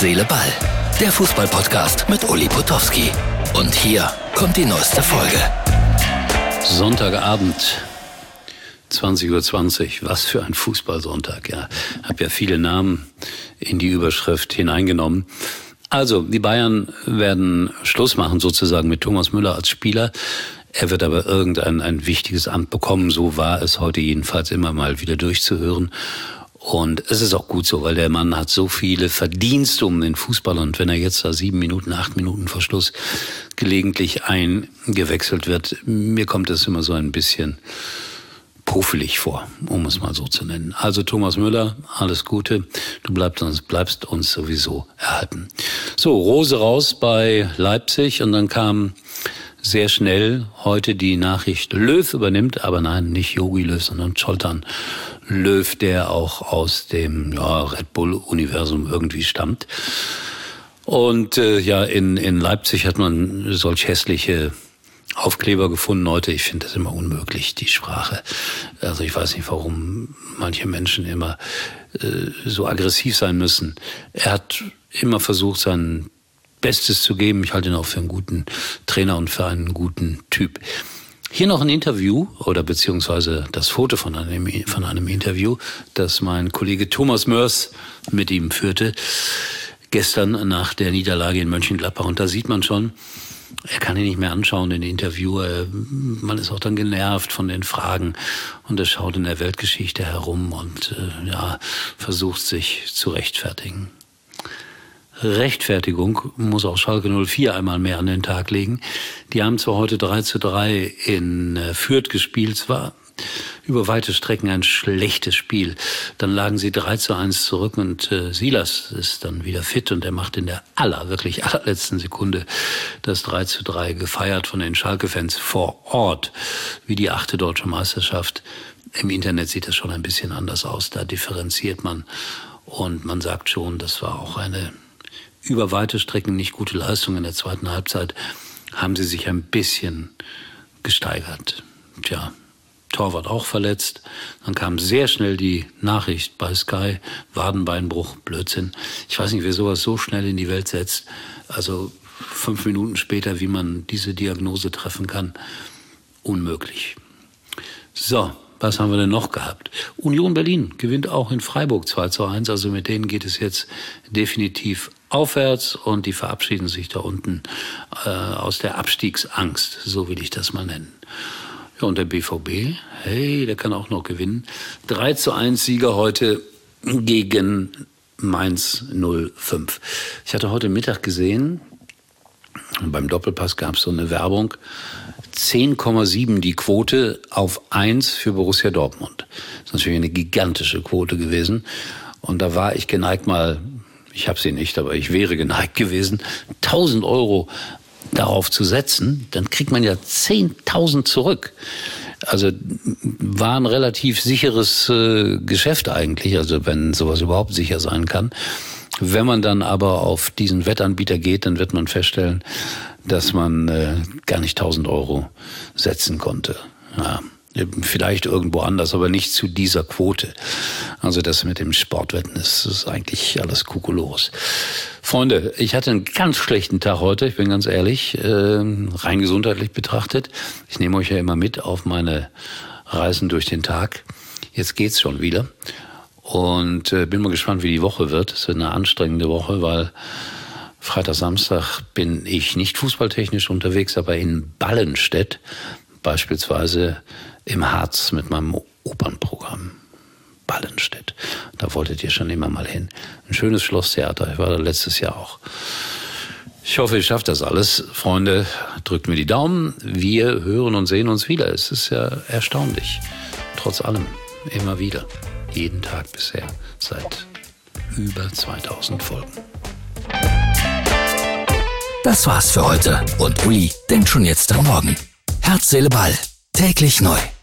Seele, Ball. Der Fußball-Podcast mit Uli Potowski. Und hier kommt die neueste Folge. Sonntagabend, 20:20 Uhr. Was für ein Fußballsonntag. Ja, habe ja viele Namen in die Überschrift hineingenommen. Also, die Bayern werden Schluss machen sozusagen mit Thomas Müller als Spieler. Er wird aber ein wichtiges Amt bekommen. So war es heute jedenfalls immer mal wieder durchzuhören. Und es ist auch gut so, weil der Mann hat so viele Verdienste um den Fußball. Und wenn er jetzt da 7 Minuten, 8 Minuten vor Schluss gelegentlich eingewechselt wird, mir kommt das immer so ein bisschen puffelig vor, um es mal so zu nennen. Also Thomas Müller, alles Gute. Du bleibst uns sowieso erhalten. So, Rose raus bei Leipzig und dann kam sehr schnell heute die Nachricht, Löw übernimmt, aber nein, nicht Jogi Löw, sondern Zoltan Löw, der auch aus dem Red Bull-Universum irgendwie stammt. Und in Leipzig hat man solch hässliche Aufkleber gefunden heute. Ich finde das immer unmöglich, die Sprache. Also ich weiß nicht, warum manche Menschen immer so aggressiv sein müssen. Er hat immer versucht, sein Bestes zu geben. Ich halte ihn auch für einen guten Trainer und für einen guten Typ. Hier noch ein Interview oder beziehungsweise das Foto von einem Interview, das mein Kollege Thomas Mörs mit ihm führte, gestern nach der Niederlage in Mönchengladbach. Und da sieht man schon, er kann ihn nicht mehr anschauen in den Interview. Man ist auch dann genervt von den Fragen und er schaut in der Weltgeschichte herum und versucht sich zu rechtfertigen. Rechtfertigung muss auch Schalke 04 einmal mehr an den Tag legen. Die haben zwar heute 3:3 in Fürth gespielt, es war über weite Strecken ein schlechtes Spiel. Dann lagen sie 3:1 zurück und Silas ist dann wieder fit und er macht in der allerletzten Sekunde das 3:3 gefeiert von den Schalke-Fans vor Ort, wie die 8. deutsche Meisterschaft. Im Internet sieht das schon ein bisschen anders aus, da differenziert man und man sagt schon, das war auch eine über weite Strecken nicht gute Leistung. In der zweiten Halbzeit haben sie sich ein bisschen gesteigert. Torwart auch verletzt. Dann kam sehr schnell die Nachricht bei Sky, Wadenbeinbruch, Blödsinn. Ich weiß nicht, wer sowas so schnell in die Welt setzt. Also 5 Minuten später, wie man diese Diagnose treffen kann, unmöglich. So, was haben wir denn noch gehabt? Union Berlin gewinnt auch in Freiburg 2:1. Also mit denen geht es jetzt definitiv aufwärts und die verabschieden sich da unten aus der Abstiegsangst, so will ich das mal nennen. Ja, und der BVB, hey, der kann auch noch gewinnen. 3:1 Sieger heute gegen Mainz 05. Ich hatte heute Mittag gesehen, beim Doppelpass gab es so eine Werbung, 10,7 die Quote auf 1 für Borussia Dortmund. Das ist natürlich eine gigantische Quote gewesen. Und da war ich geneigt ich habe sie nicht, aber ich wäre geneigt gewesen, 1.000 Euro darauf zu setzen, dann kriegt man ja 10.000 zurück. Also war ein relativ sicheres Geschäft eigentlich, also wenn sowas überhaupt sicher sein kann. Wenn man dann aber auf diesen Wettanbieter geht, dann wird man feststellen, dass man gar nicht 1.000 Euro setzen konnte. Ja, vielleicht irgendwo anders, aber nicht zu dieser Quote. Also das mit dem Sportwetten ist eigentlich alles Kokolores. Freunde, ich hatte einen ganz schlechten Tag heute, ich bin ganz ehrlich, rein gesundheitlich betrachtet. Ich nehme euch ja immer mit auf meine Reisen durch den Tag. Jetzt geht's schon wieder. Und bin mal gespannt, wie die Woche wird. Es wird eine anstrengende Woche, weil Freitag, Samstag bin ich nicht fußballtechnisch unterwegs, aber in Ballenstedt, beispielsweise im Harz mit meinem Opernprogramm. Ballenstedt. Da wolltet ihr schon immer mal hin. Ein schönes Schlosstheater. Ich war da letztes Jahr auch. Ich hoffe, ihr schafft das alles. Freunde, drückt mir die Daumen. Wir hören und sehen uns wieder. Es ist ja erstaunlich. Trotz allem. Immer wieder. Jeden Tag bisher. Seit über 2000 Folgen. Das war's für heute. Und Uli denkt schon jetzt am Morgen. Herz, Seele, Ball. Täglich neu.